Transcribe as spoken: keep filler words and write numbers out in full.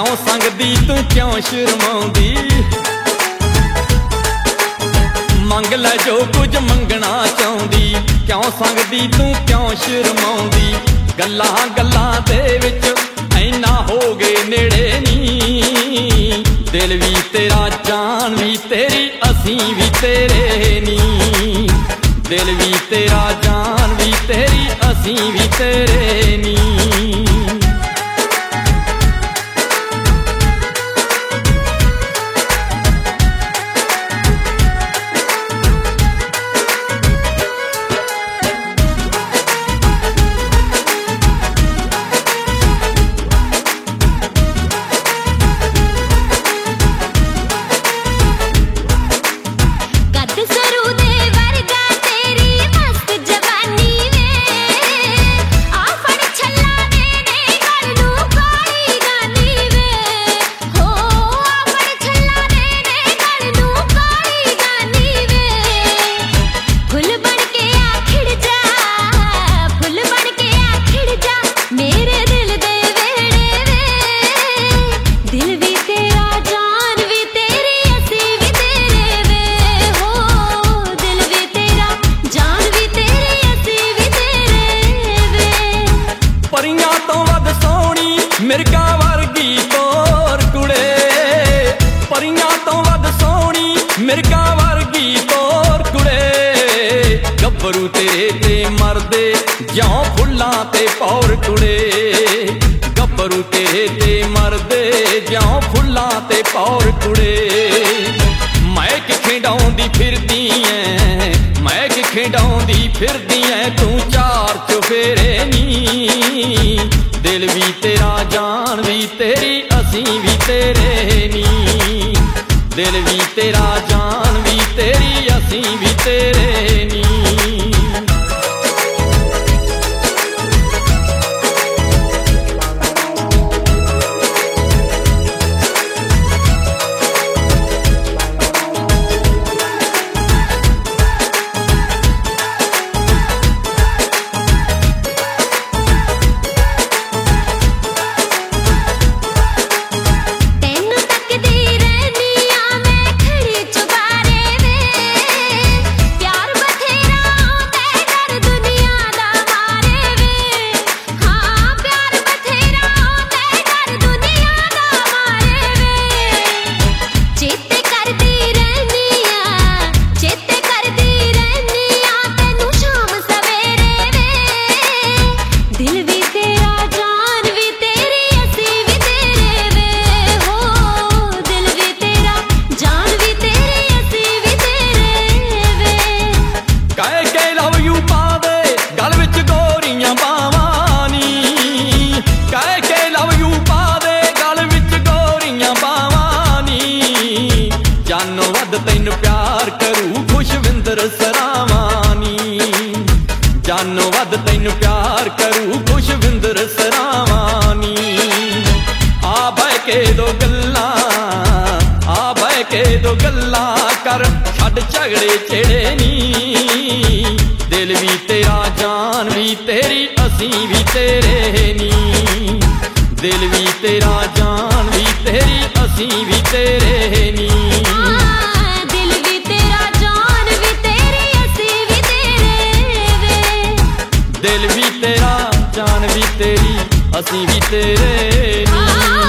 क्यों संगदी तू क्यों शर्माउंदी। मंग लै जो कुछ मंगना चाहुंदी, क्यों संगदी तू क्यों शर्माउंदी। गल्लां गल्लां दे विच ऐना हो गए नेड़े नी, दिल भी तेरा जान भी तेरी असीं भी तेरे नी। दिल भी तेरा जान भी तेरी असीं भी तेरे नी। मिर्गा वर्गी तोर कुड़े, परियां तो वध सोहनी मिर्गा वर्गी तोर कुड़े। गब्बरू तेरे ते मरदे ज्यों फुल्लां ते पौर कुड़े। गब्बरू तेरे ते मरदे ज्यों फुल्लां ते पौर कुड़े। मैं कि खिंडाउंदी फिरदी ऐ, मैं कि खिंडाउंदी फिरदी ऐ, तू चार चुफेरे नी। दिल भी तेरा जान भी तेरी असीं भी तेरे नी। दिल भी तेरा जान भी तेरी असीं भी तेरे नी। जानो वध तैनू प्यार करू खुशविंदर सरावानी। जानो वध तैनू प्यार करू खुशविंदर सरावानी। आ बह के दो गल्लां, आ बह के दो गल्लां कर, छड्ड झगड़े छेड़े नी। दिल भी तेरा जान भी तेरी असीं भी तेरे नी। दिल भी तेरा जान भी तेरी असीं भी तेरे नी। दिल भी तेरा जान भी तेरी असीं भी तेरे वे। दिल भी तेरा जान भी तेरी असीं भी तेरे नी।